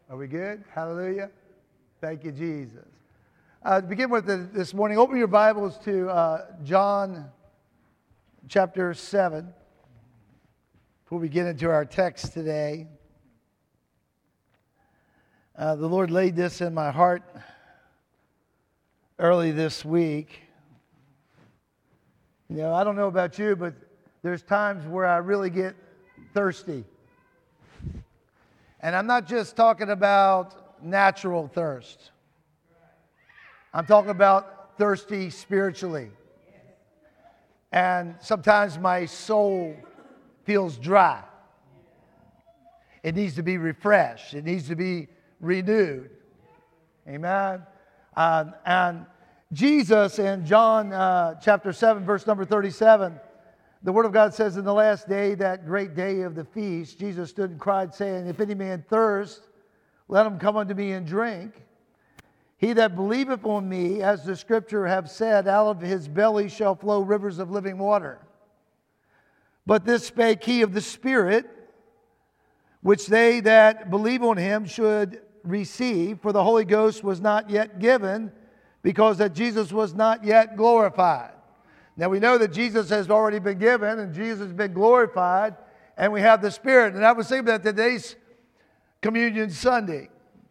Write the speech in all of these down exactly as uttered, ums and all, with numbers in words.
Are we good? Hallelujah. Thank you, Jesus. Uh, to begin with the, this morning, open your Bibles to uh, John chapter seven. Before we get into our text today, uh, the Lord laid this in my heart early this week. You know, I don't know about you, but there's times where I really get thirsty. And I'm not just talking about natural thirst. I'm talking about thirsty spiritually. And sometimes my soul feels dry. It needs to be refreshed. It needs to be renewed. Amen. Um, and Jesus in John uh, chapter seven, verse number thirty-seven, the Word of God says, in the last day, that great day of the feast, Jesus stood and cried, saying, if any man thirst, let him come unto me and drink. He that believeth on me, as the Scripture have said, out of his belly shall flow rivers of living water. But this spake he of the Spirit, which they that believe on him should receive, for the Holy Ghost was not yet given, because that Jesus was not yet glorified. Now we know that Jesus has already been given and Jesus has been glorified, and we have the Spirit. And I was thinking that today's Communion Sunday.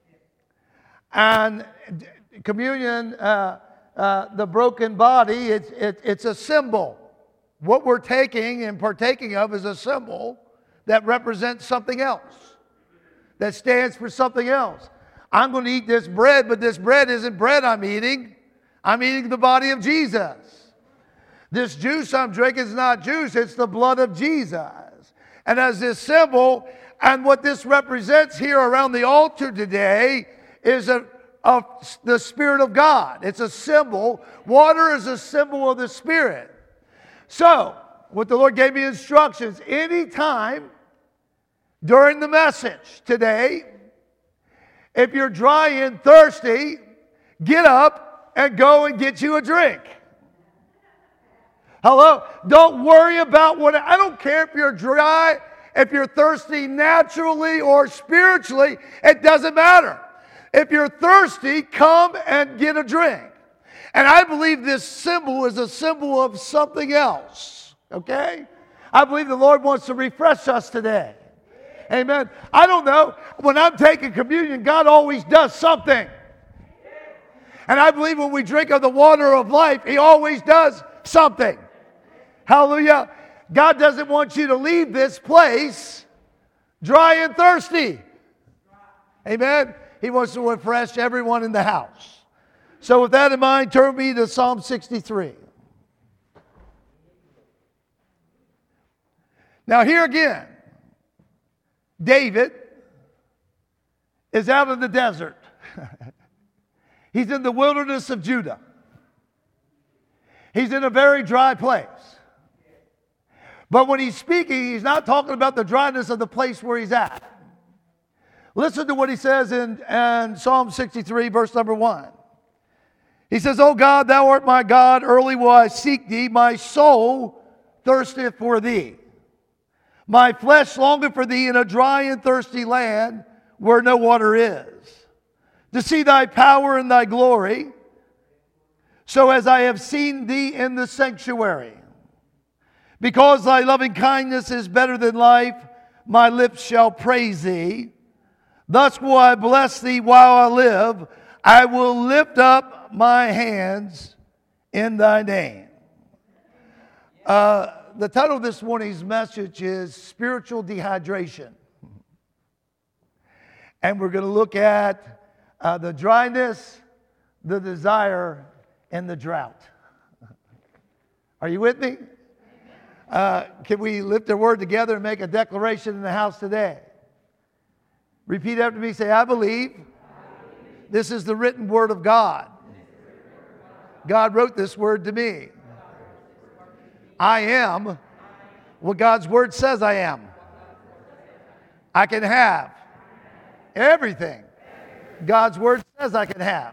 And communion, uh, uh, the broken body, it's, it, it's a symbol. What we're taking and partaking of is a symbol that represents something else, that stands for something else. I'm going to eat this bread, but this bread isn't bread I'm eating. I'm eating the body of Jesus. This juice I'm drinking is not juice, it's the blood of Jesus. And as this symbol, and what this represents here around the altar today, is a, a, the Spirit of God. It's a symbol. Water is a symbol of the Spirit. So, what the Lord gave me instructions, anytime during the message today, if you're dry and thirsty, get up and go and get you a drink. Hello? Don't worry about what, I don't care if you're dry, if you're thirsty naturally or spiritually, it doesn't matter. If you're thirsty, come and get a drink. And I believe this symbol is a symbol of something else. Okay? I believe the Lord wants to refresh us today. Amen. I don't know. When I'm taking communion, God always does something. And I believe when we drink of the water of life, He always does something. Hallelujah. God doesn't want you to leave this place dry and thirsty. Amen. He wants to refresh everyone in the house. So with that in mind, turn me to Psalm sixty-three. Now here again, David is out in the desert. He's in the wilderness of Judah. He's in a very dry place. But when he's speaking, he's not talking about the dryness of the place where he's at. Listen to what he says in, in Psalm sixty-three, verse number one. He says, O God, thou art my God, early will I seek thee. My soul thirsteth for thee. My flesh longeth for thee in a dry and thirsty land where no water is, to see thy power and thy glory, so as I have seen thee in the sanctuary. Because thy loving kindness is better than life, my lips shall praise thee. Thus will I bless thee while I live. I will lift up my hands in thy name. Uh, the title of this morning's message is Spiritual Dehydration. And we're going to look at uh, the dryness, the desire, and the drought. Are you with me? Uh, can we lift our word together and make a declaration in the house today? Repeat after me. Say, I believe, I believe. This is the written word of God. God wrote this word to me. I am what God's word says I am. I can have everything God's word says I can have.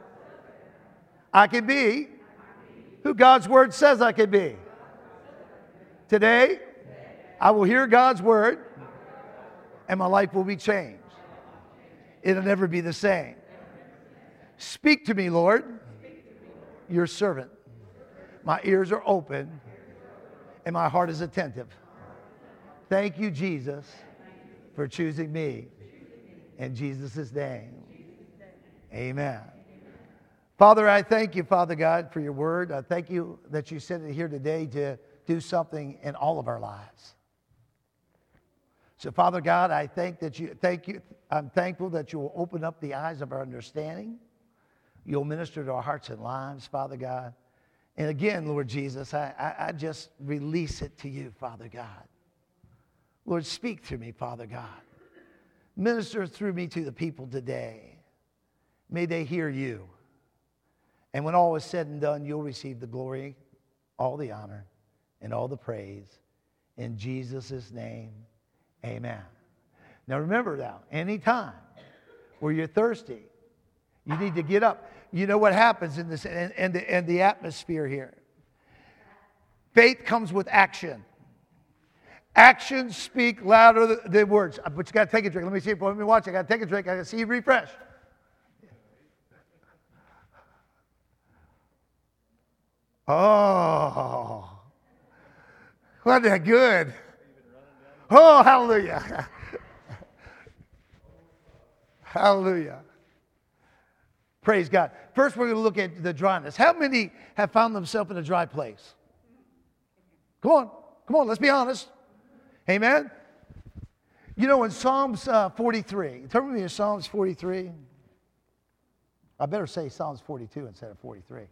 I can be who God's word says I can be. Today, I will hear God's word and my life will be changed. It'll never be the same. Speak to me, Lord. Your servant. My ears are open and my heart is attentive. Thank you, Jesus, for choosing me. In Jesus' name. Amen. Father, I thank you, Father God, for your word. I thank you that you sent it here today to do something in all of our lives. So, Father God, I thank that you thank you. I'm thankful that you will open up the eyes of our understanding. You'll minister to our hearts and lives, Father God. And again, Lord Jesus, I, I, I just release it to you, Father God. Lord, speak through me, Father God. Minister through me to the people today. May they hear you. And when all is said and done, you'll receive the glory, all the honor, and all the praise. In Jesus' name, amen. Now remember now, anytime where you're thirsty, you need to get up. You know what happens in this and, and, the, and the atmosphere here. Faith comes with action. Actions speak louder than words. But you got to take a drink. Let me see. Let me watch. I got to take a drink. I got to see you refresh. Oh, wasn't that good? Oh, hallelujah. Hallelujah. Praise God. First, we're going to look at the dryness. How many have found themselves in a dry place? Come on. Come on. Let's be honest. Amen. You know, in Psalms uh, forty-three, turn with me to Psalms forty-three. I better say Psalms forty-two instead of forty-three.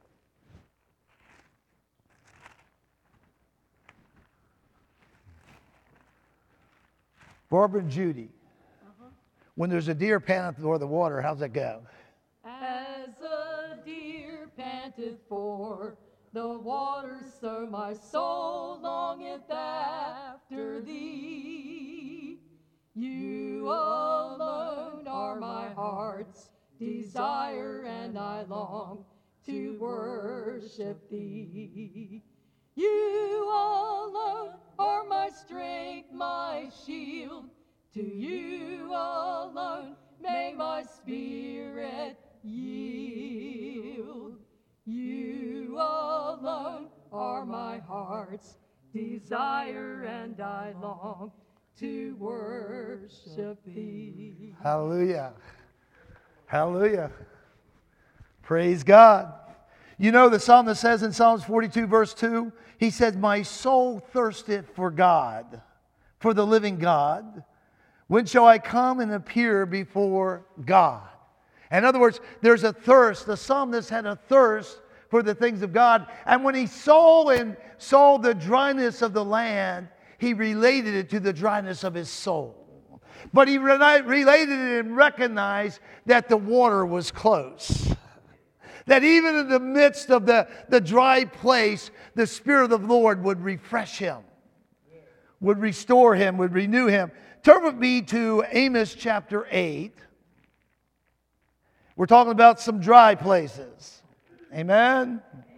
Barbara and Judy, uh-huh. When there's a deer panteth for the water, how's that go? As a deer panteth for the water, so my soul longeth after thee. You alone are my heart's desire, and I long to worship thee. You alone are my strength, my shield. To you alone may my spirit yield. You alone are my heart's desire, and I long to worship thee. Hallelujah. Hallelujah. Praise God. You know the psalmist says in Psalms forty-two verse two, he says, my soul thirsteth for God, for the living God. When shall I come and appear before God? In other words, there's a thirst. The psalmist had a thirst for the things of God. And when he saw and saw the dryness of the land, he related it to the dryness of his soul. But he related it and recognized that the water was close. That even in the midst of the, the dry place, the Spirit of the Lord would refresh him, would restore him, would renew him. Turn with me to Amos chapter eight. We're talking about some dry places. Amen?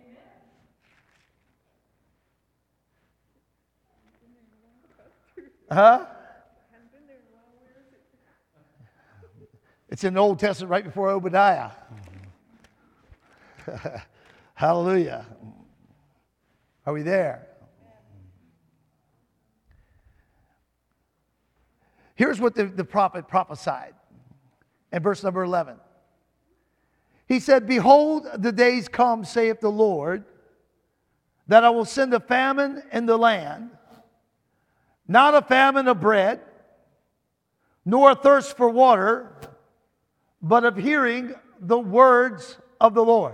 Huh? It's in the Old Testament right before Obadiah. Hallelujah. Are we there? Here's what the, the prophet prophesied in verse number eleven. He said, behold, the days come, saith the Lord, that I will send a famine in the land, not a famine of bread, nor a thirst for water, but of hearing the words of the Lord.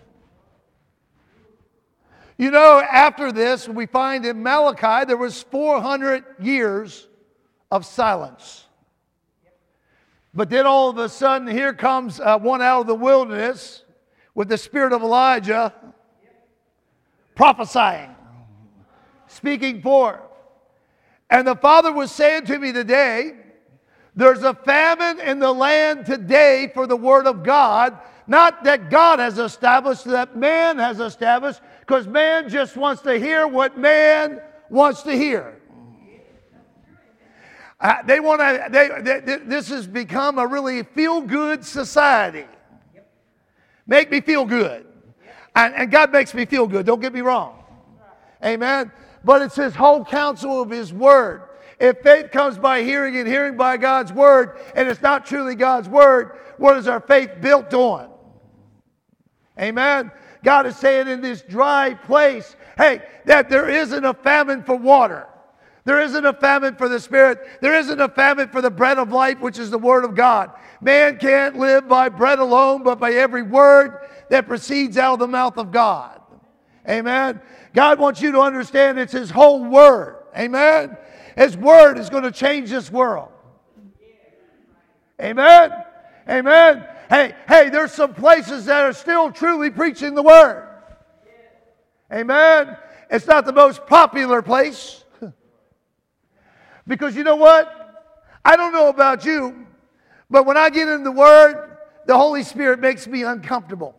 You know, after this, we find in Malachi, there was four hundred years of silence. But then all of a sudden, here comes uh, one out of the wilderness with the spirit of Elijah, prophesying, speaking forth. And the Father was saying to me today, there's a famine in the land today for the Word of God. Not that God has established, that man has established, because man just wants to hear what man wants to hear. Uh, they want to. They, they, this has become a really feel-good society. Make me feel good, and, and God makes me feel good. Don't get me wrong, amen. But it's His whole counsel of His Word. If faith comes by hearing and hearing by God's Word, and it's not truly God's Word, what is our faith built on? Amen. God is saying in this dry place, hey, that there isn't a famine for water. There isn't a famine for the Spirit. There isn't a famine for the bread of life, which is the Word of God. Man can't live by bread alone, but by every word that proceeds out of the mouth of God. Amen. God wants you to understand it's His whole Word. Amen. His Word is going to change this world. Amen. Amen. Hey, hey, there's some places that are still truly preaching the Word. Amen. It's not the most popular place. Because you know what? I don't know about you, but when I get in the Word, the Holy Spirit makes me uncomfortable.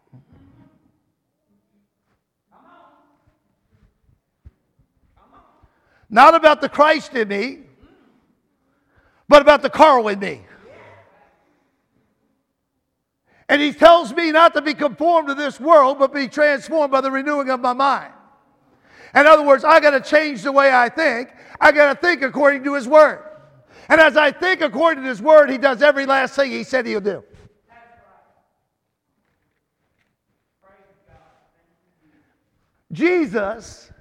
Not about the Christ in me, but about the Carl in me. And He tells me not to be conformed to this world, but be transformed by the renewing of my mind. In other words, I got to change the way I think. I got to think according to His Word. And as I think according to His Word, He does every last thing He said He'll do. Jesus,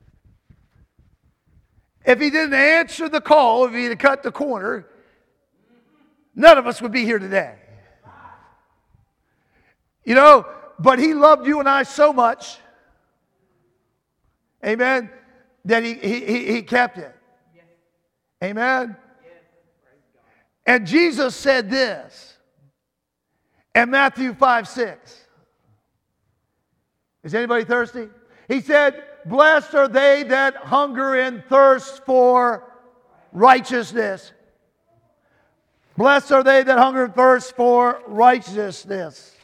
if He didn't answer the call, if He had cut the corner, none of us would be here today. You know, but He loved you and I so much, amen, that He, he, he kept it. Amen. And Jesus said this in Matthew five six. Is anybody thirsty? He said, blessed are they that hunger and thirst for righteousness. Blessed are they that hunger and thirst for righteousness.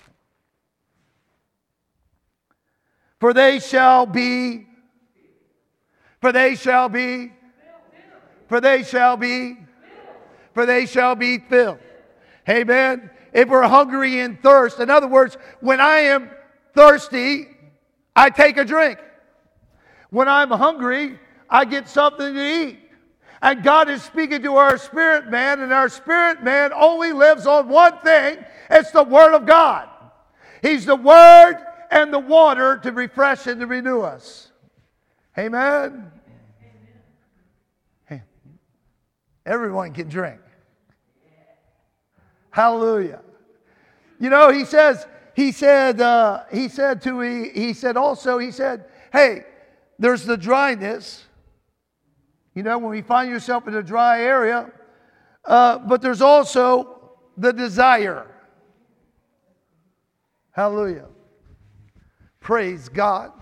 For they shall be, for they shall be, for they shall be, for they shall be filled. Amen. If we're hungry and thirst, in other words, when I am thirsty, I take a drink. When I'm hungry, I get something to eat. And God is speaking to our spirit man, and our spirit man only lives on one thing. It's the Word of God. He's the Word and the water to refresh and to renew us. Amen. Hey, everyone can drink. Hallelujah. You know, he says, he said, uh, he said to, he, he said also, he said, hey, there's the dryness. You know, when we find yourself in a dry area, uh, but there's also the desire. Hallelujah. Praise God.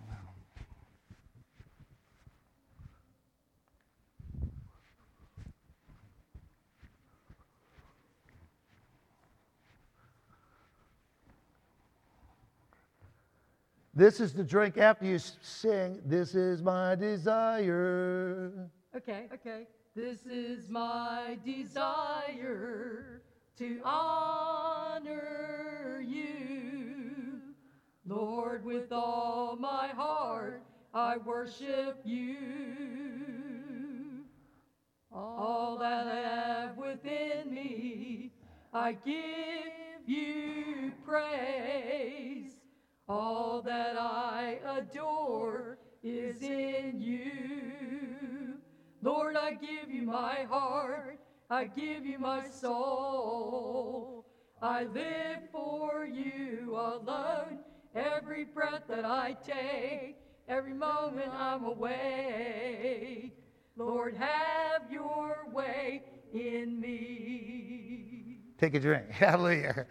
This is the drink after you sing, this is my desire. Okay, okay. This is my desire to honor you. Lord, with all my heart, I worship you. All that I have within me, I give you praise. All that I adore is in you. Lord, I give you my heart. I give you my soul. I live for you alone. Every breath that I take, every moment I'm awake. Lord, have your way in me. Take a drink. Hallelujah.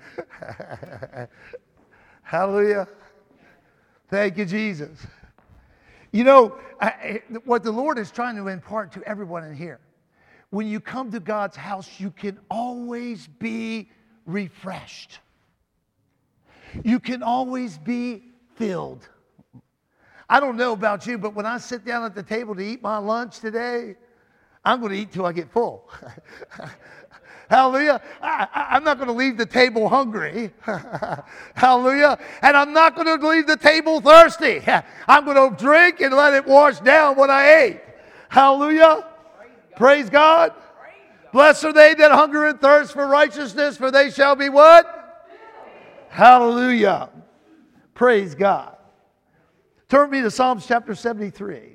Hallelujah. Thank you, Jesus. You know, I, what the Lord is trying to impart to everyone in here, when you come to God's house, you can always be refreshed. You can always be filled. I don't know about you, but when I sit down at the table to eat my lunch today, I'm going to eat till I get full. Hallelujah. I, I, I'm not going to leave the table hungry. Hallelujah. And I'm not going to leave the table thirsty. I'm going to drink and let it wash down what I ate. Hallelujah. Praise God. Blessed are they that hunger and thirst for righteousness, for they shall be what? Hallelujah. Praise God. Turn me to Psalms chapter seventy-three.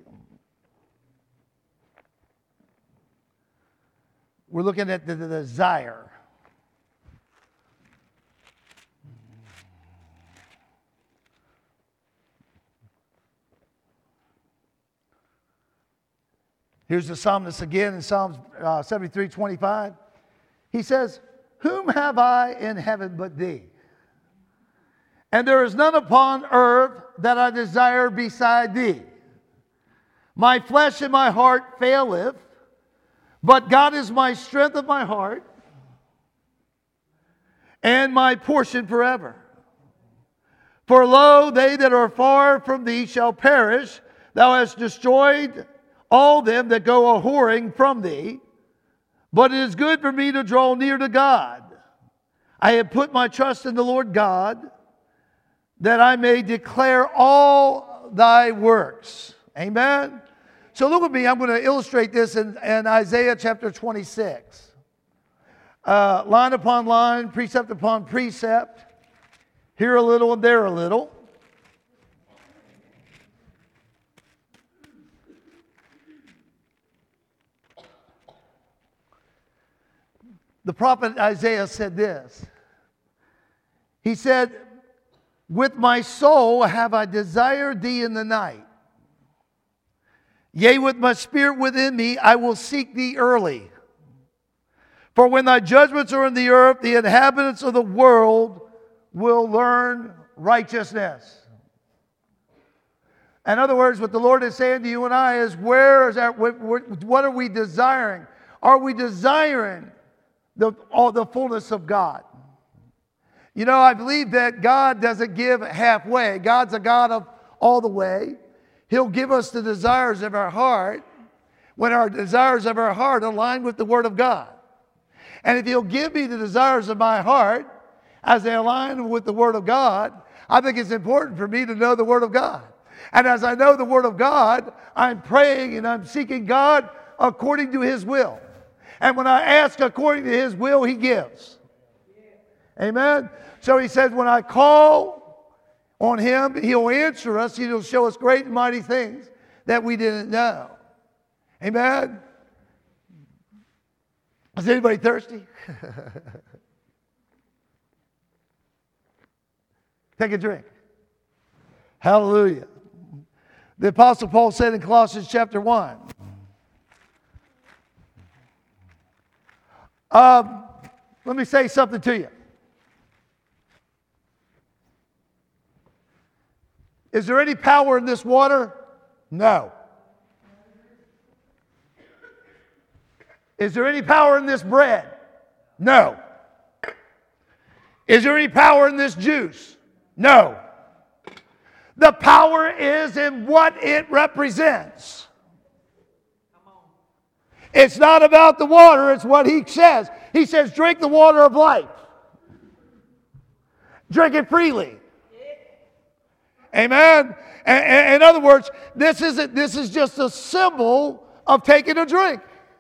We're looking at the, the desire. Here's the psalmist again in Psalms uh, seventy-three twenty-five. He says, whom have I in heaven but thee? And there is none upon earth that I desire beside thee. My flesh and my heart faileth, but God is my strength of my heart and my portion forever. For lo, they that are far from thee shall perish. Thou hast destroyed all them that go a-whoring from thee. But it is good for me to draw near to God. I have put my trust in the Lord God, that I may declare all thy works. Amen. So look at me. I'm going to illustrate this in, in Isaiah chapter twenty-six. Uh, line upon line, precept upon precept. Here a little and there a little. The prophet Isaiah said this. He said, with my soul have I desired thee in the night. Yea, with my spirit within me, I will seek thee early. For when thy judgments are in the earth, the inhabitants of the world will learn righteousness. In other words, what the Lord is saying to you and I is, where is that? What are we desiring? Are we desiring the, all the fullness of God? You know, I believe that God doesn't give halfway. God's a God of all the way. He'll give us the desires of our heart when our desires of our heart align with the Word of God. And if He'll give me the desires of my heart as they align with the Word of God, I think it's important for me to know the Word of God. And as I know the Word of God, I'm praying and I'm seeking God according to His will. And when I ask according to His will, He gives. Amen? So He says, when I call on Him, He'll answer us. He'll show us great and mighty things that we didn't know. Amen? Is anybody thirsty? Take a drink. Hallelujah. The Apostle Paul said in Colossians chapter one, um, let me say something to you. Is there any power in this water? No. Is there any power in this bread? No. Is there any power in this juice? No. The power is in what it represents. It's not about the water, it's what He says. He says, drink the water of life. Drink it freely. Amen. And, and, in other words, this isn't. This is just a symbol of taking a drink.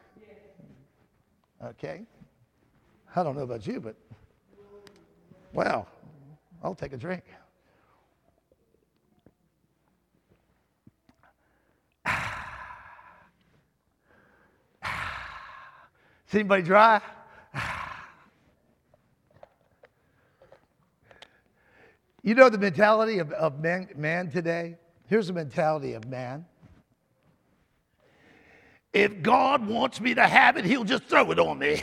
Okay. I don't know about you, but wow, I'll take a drink. Is anybody dry? You know the mentality of, of man, man today? Here's the mentality of man. If God wants me to have it, He'll just throw it on me.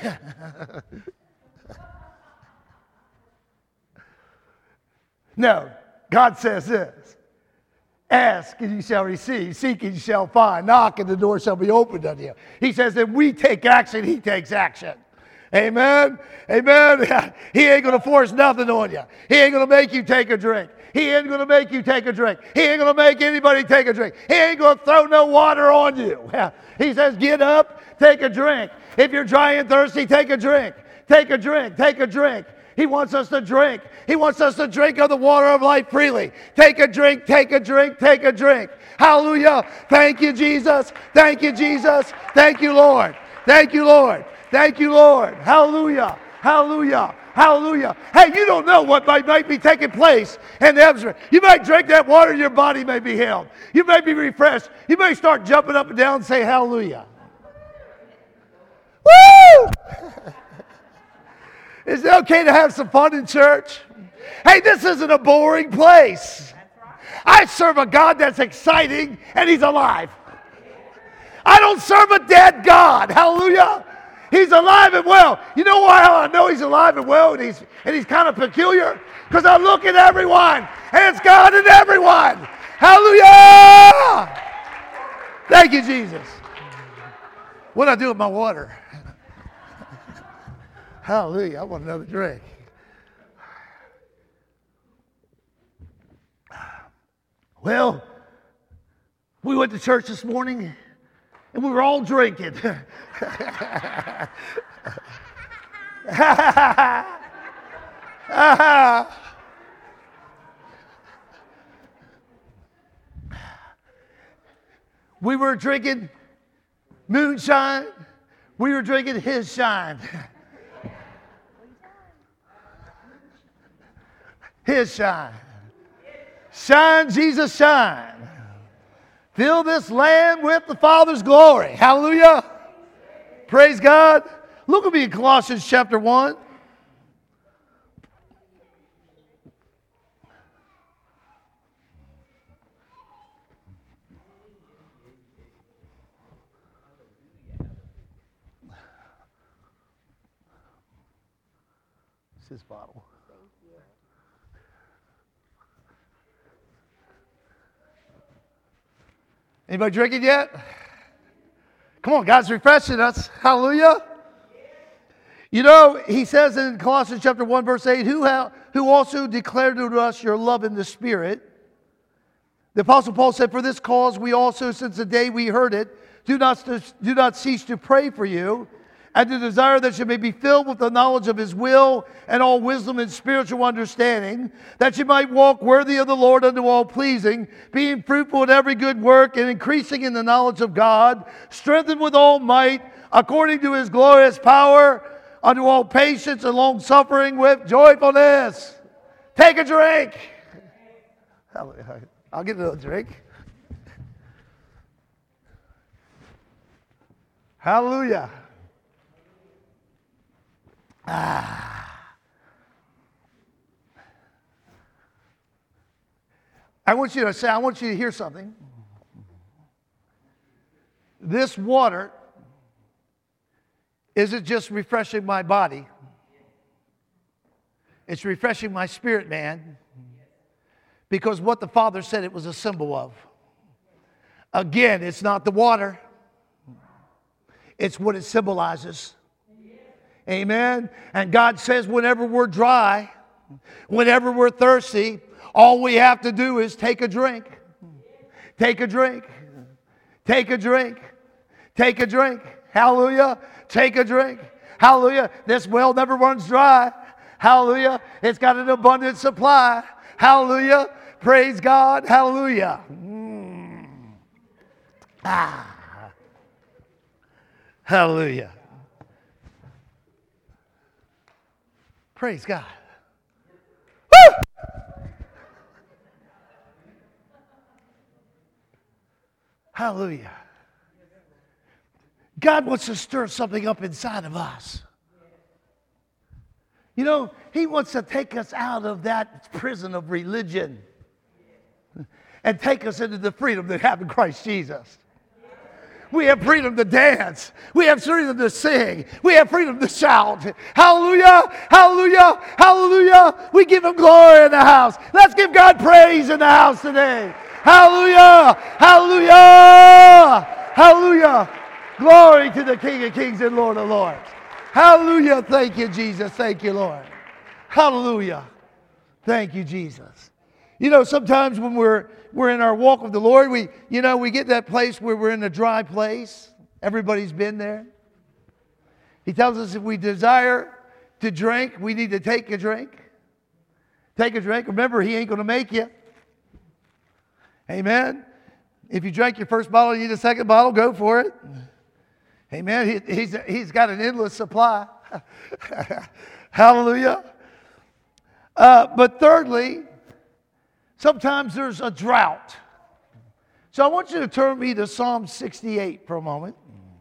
No, God says this. Ask and you shall receive. Seek and you shall find. Knock and the door shall be opened unto you. He says that we take action, He takes action. Amen. Amen. He ain't going to force nothing on you. He ain't going to make you take a drink. He ain't going to make you take a drink. He ain't going to make anybody take a drink. He ain't going to throw no water on you. He says, get up, Take a drink. If you're dry and thirsty, take a drink. Take a drink. Take a drink. He wants us to drink. He wants us to drink of the water of life freely. Take a drink, take a drink, take a drink. Hallelujah. Thank you, Jesus. Thank you, Jesus. Thank you, Lord. Thank you, Lord. Thank you, Lord. Hallelujah. Hallelujah. Hallelujah. Hey, you don't know what might, might be taking place in the atmosphere. You might drink that water, your body may be healed. You may be refreshed. You may start jumping up and down and say hallelujah. Woo! Is it okay to have some fun in church? Hey, this isn't a boring place. I serve a God that's exciting and He's alive. I don't serve a dead God. Hallelujah. He's alive and well. You know why I know He's alive and well and He's, and he's kind of peculiar? Because I look at everyone and it's God in everyone. Hallelujah. Thank you, Jesus. What do I do with my water? Hallelujah. I want another drink. Well, we went to church this morning and we were all drinking. We were drinking moonshine. We were drinking His shine. His shine. Shine, Jesus, shine. Fill this land with the Father's glory. Hallelujah. Praise God. Look at me in Colossians chapter one. It's this bottle. Anybody drinking yet? Come on, God's refreshing us. Hallelujah. You know, he says in Colossians chapter one, verse eight, who, ha- who also declared to us your love in the Spirit. The Apostle Paul said, for this cause we also, since the day we heard it, do not, do not cease to pray for you, and to desire that you may be filled with the knowledge of His will and all wisdom and spiritual understanding, that you might walk worthy of the Lord unto all pleasing, being fruitful in every good work and increasing in the knowledge of God, strengthened with all might, according to His glorious power, unto all patience and long suffering with joyfulness. Take a drink. I'll get another drink. Hallelujah. Ah. I want you to say, I want you to hear something. This water isn't just refreshing my body. It's refreshing my spirit, man. Because what the Father said it was a symbol of. Again, it's not the water. It's what it symbolizes. Amen. And God says whenever we're dry, whenever we're thirsty, all we have to do is take a drink. Take a drink. Take a drink. Take a drink. Hallelujah. Take a drink. Hallelujah. This well never runs dry. Hallelujah. It's got an abundant supply. Hallelujah. Praise God. Hallelujah. Mm. Ah. Hallelujah. Praise God. Woo! Hallelujah. God wants to stir something up inside of us. You know, He wants to take us out of that prison of religion and take us into the freedom that we have in Christ Jesus. We have freedom to dance. We have freedom to sing. We have freedom to shout. Hallelujah, hallelujah, hallelujah. We give Him glory in the house. Let's give God praise in the house today. Hallelujah, hallelujah, hallelujah. Glory to the King of Kings and Lord of Lords. Hallelujah. Thank you, Jesus. Thank you, Lord. Hallelujah. Thank you, Jesus. You know, sometimes when we're we're in our walk with the Lord, we, you know, we get that place where we're in a dry place. Everybody's been there. He tells us if we desire to drink, we need to take a drink. Take a drink. Remember, he ain't going to make you. Amen. If you drank your first bottle, you need a second bottle, go for it. Amen. He, he's, he's got an endless supply. Hallelujah. Uh, but thirdly, sometimes there's a drought. So I want you to turn me to Psalm sixty-eight for a moment.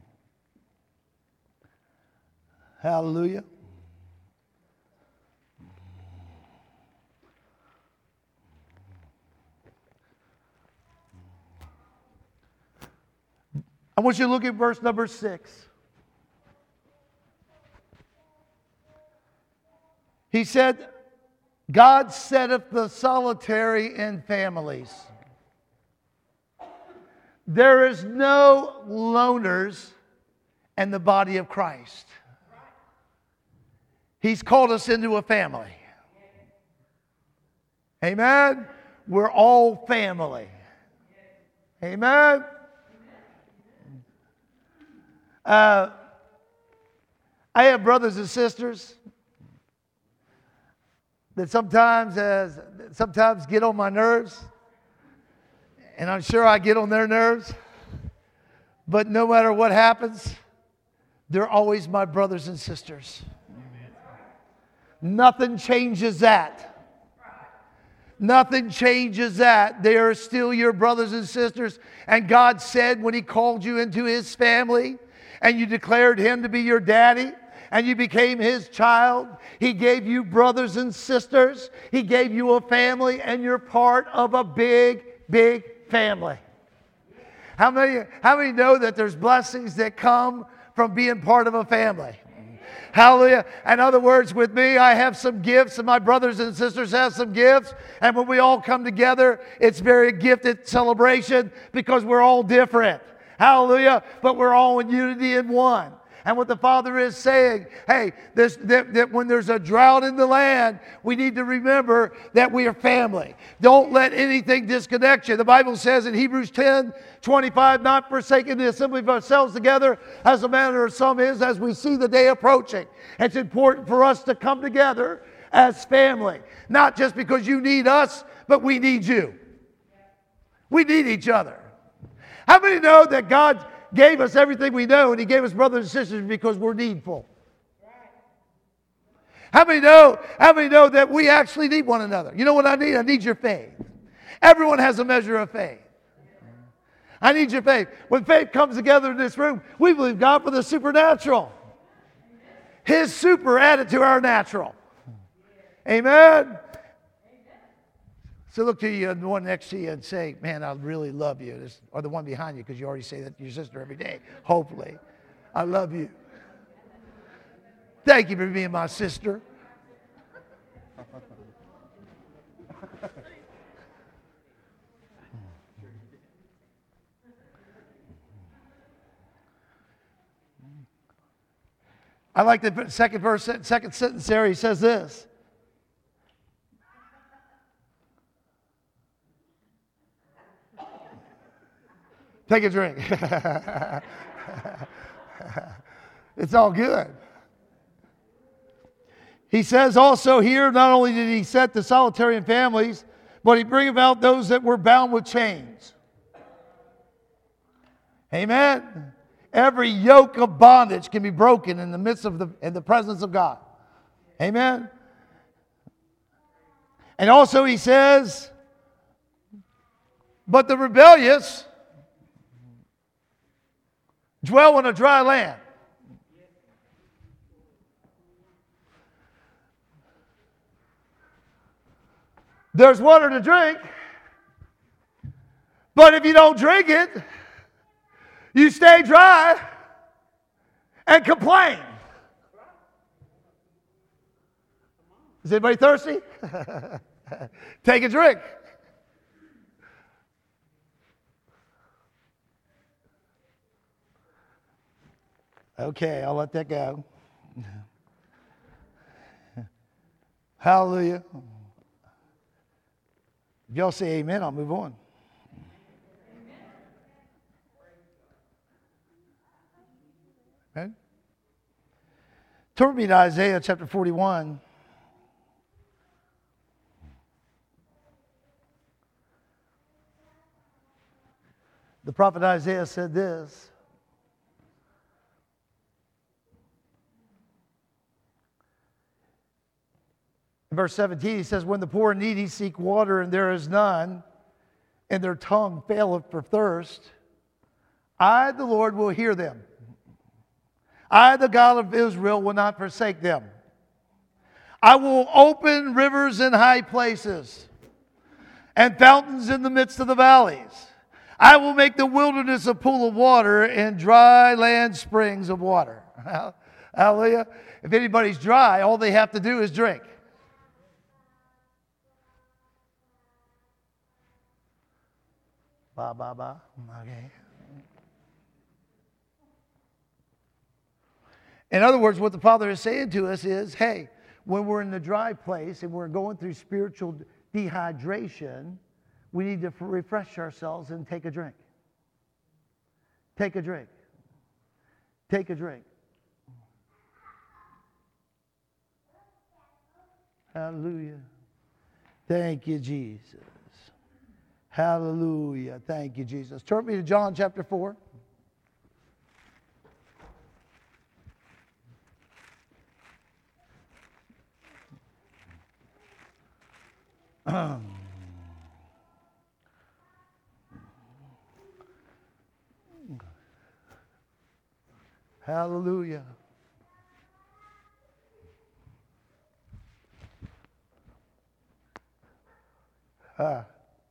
Hallelujah. I want you to look at verse number six. He said, God setteth the solitary in families. There is no loners in the body of Christ. He's called us into a family. Amen? We're all family. Amen? Uh, I have brothers and sisters that sometimes, as sometimes get on my nerves, and I'm sure I get on their nerves. But no matter what happens, they're always my brothers and sisters. Nothing changes that. Nothing changes that. They are still your brothers and sisters. And God said when He called you into His family and you declared Him to be your daddy and you became His child, He gave you brothers and sisters. He gave you a family, and you're part of a big, big family. How many, how many know that there's blessings that come from being part of a family? Hallelujah. In other words, with me, I have some gifts, and my brothers and sisters have some gifts. And when we all come together, it's very gifted celebration because we're all different. Hallelujah. But we're all in unity in one. And what the Father is saying, hey, this, that, that when there's a drought in the land, we need to remember that we are family. Don't let anything disconnect you. The Bible says in Hebrews ten twenty-five, not forsaking the assembly of ourselves together, as the manner of some is, as we see the day approaching. It's important for us to come together as family. Not just because you need us, but we need you. We need each other. How many know that God gave us everything we know, and He gave us brothers and sisters because we're needful? How many know, how many know that we actually need one another? You know what I need? I need your faith. Everyone has a measure of faith. I need your faith. When faith comes together in this room, we believe God for the supernatural. His super added to our natural. Amen? So look to you and the one next to you and say, man, I really love you. This, or the one behind you, because you already say that to your sister every day, hopefully. I love you. Thank you for being my sister. I like the second verse, second sentence there. He says this. Take a drink. It's all good. He says also here, not only did He set the solitary in families, but He bring about those that were bound with chains. Amen. Every yoke of bondage can be broken in the midst of the, in the presence of God. Amen. And also He says, but the rebellious dwell on a dry land. There's water to drink, but if you don't drink it, you stay dry and complain. Is anybody thirsty? Take a drink. Okay, I'll let that go. Hallelujah. If y'all say amen, I'll move on. Turn with me to Isaiah chapter forty-one. The prophet Isaiah said this. In verse seventeen, he says, when the poor and needy seek water and there is none, and their tongue faileth for thirst, I, the Lord, will hear them. I, the God of Israel, will not forsake them. I will open rivers in high places and fountains in the midst of the valleys. I will make the wilderness a pool of water and dry land springs of water. Hallelujah. If anybody's dry, all they have to do is drink. Ba, ba, ba. Okay. In other words, what the Father is saying to us is, hey, when we're in the dry place and we're going through spiritual dehydration, we need to refresh ourselves and take a drink. Take a drink. Take a drink. Hallelujah. Thank you, Jesus. Hallelujah. Thank you, Jesus. Turn me to John chapter four. Hallelujah. Ah.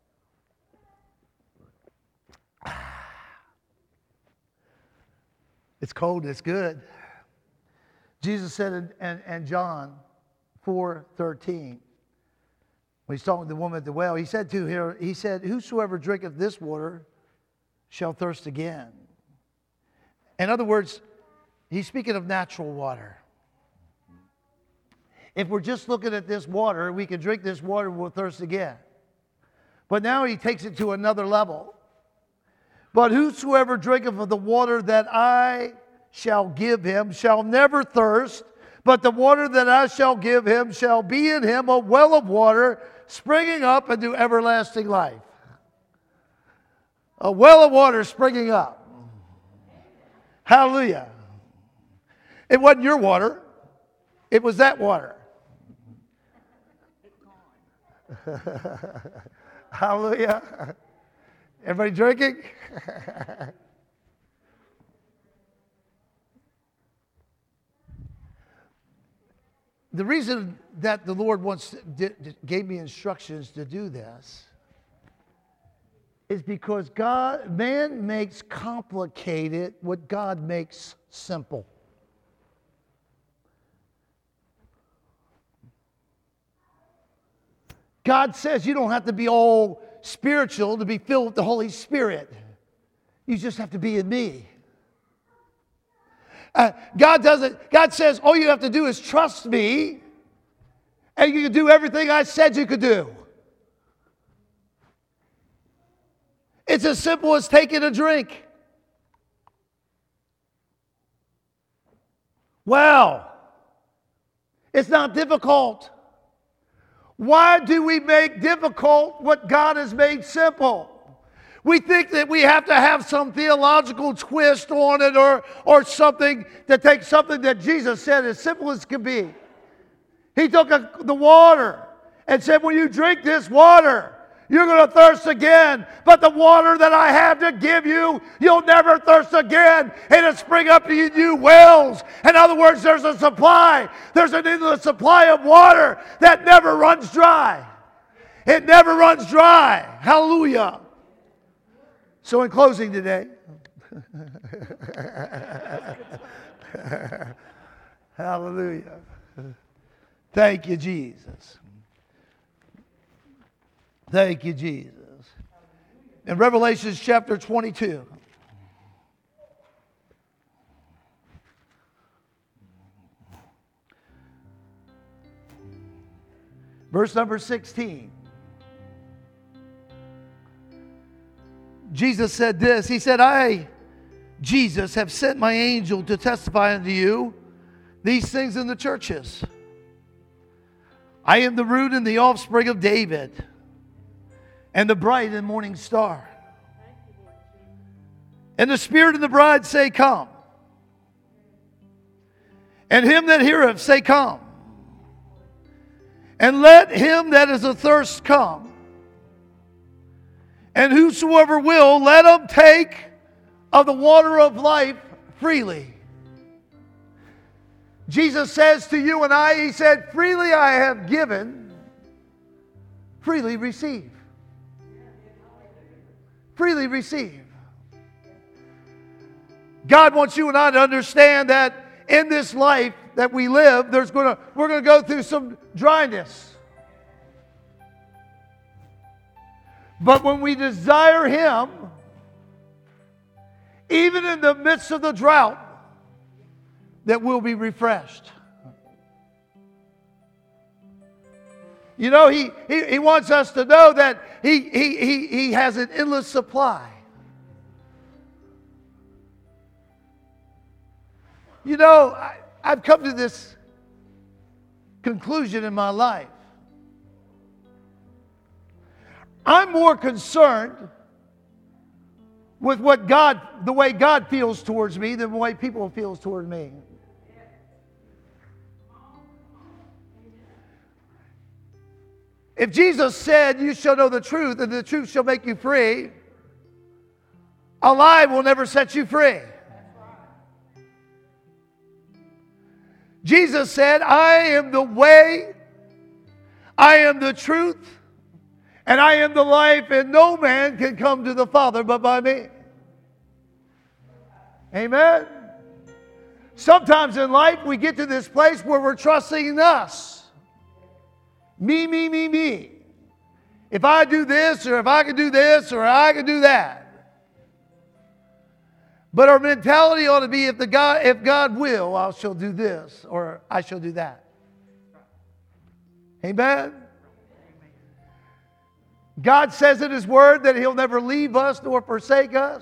It's cold, it's good. Jesus said in, in, in John four thirteen, when he's talking to the woman at the well, he said to her, he said, whosoever drinketh this water shall thirst again. In other words, he's speaking of natural water. If we're just looking at this water, we can drink this water and we'll thirst again. But now he takes it to another level. But whosoever drinketh of the water that I shall give him shall never thirst, but the water that I shall give him shall be in him a well of water springing up into everlasting life. A well of water springing up. Hallelujah. It wasn't your water. It was that water. Hallelujah. Everybody drinking? The reason that the Lord wants gave me instructions to do this is because God, man makes complicated what God makes simple. God says you don't have to be all spiritual to be filled with the Holy Spirit. You just have to be in me. Uh, God doesn't. God says all you have to do is trust me, and you can do everything I said you could do. It's as simple as taking a drink. Well, it's not difficult. Why do we make difficult what God has made simple? We think that we have to have some theological twist on it or, or something that takes something that Jesus said as simple as can be. He took a, the water and said, when you drink this water, you're going to thirst again. But the water that I have to give you, you'll never thirst again. It'll spring up to you new wells. In other words, there's a supply. There's an endless supply of water that never runs dry. It never runs dry. Hallelujah. So in closing today, hallelujah. Thank you, Jesus. Thank you, Jesus. In Revelation chapter twenty-two, verse number sixteen, Jesus said this. He said, I, Jesus, have sent my angel to testify unto you these things in the churches. I am the root and the offspring of David, and the bright and morning star. And the Spirit and the bride say, Come. And him that heareth say, Come. And let him that is athirst come. And whosoever will, let him take of the water of life freely. Jesus says to you and I, He said, freely I have given, freely receive. Freely receive. God wants you and I to understand that in this life that we live, there's gonna, we're going to go through some dryness. But when we desire Him, even in the midst of the drought, that we'll be refreshed. You know, he, he, he wants us to know that he, he, he, he has an endless supply. You know, I, I've come to this conclusion in my life. I'm more concerned with what God, the way God feels towards me than the way people feel towards me. If Jesus said, you shall know the truth, and the truth shall make you free, a lie will never set you free. Jesus said, I am the way, I am the truth, and I am the life, and no man can come to the Father but by me. Amen? Sometimes in life we get to this place where we're trusting in us. Me, me, me, me. If I do this, or if I can do this, or I can do that. But our mentality ought to be, if the God, if God will, I shall do this, or I shall do that. Amen? God says in His Word that He'll never leave us nor forsake us.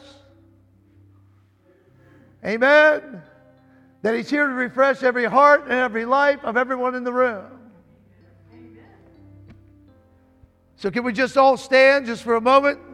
Amen? That He's here to refresh every heart and every life of everyone in the room. So can we just all stand just for a moment?